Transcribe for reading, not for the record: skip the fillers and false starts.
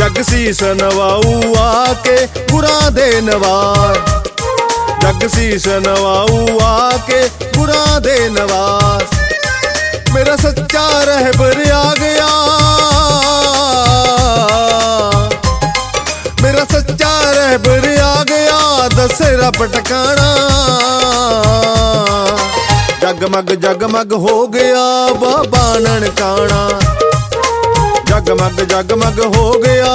जग शीस नवाऊ आके गुरां दे नवार, जग शीस नवाऊ आके गुरां दे नवार। मेरा सच्चा रहबर आ गया, मेरा सच्चा रहबर आ गया, दसे रब टकाना। जगमग हो गया बाबा ननकाना, जगमग हो गया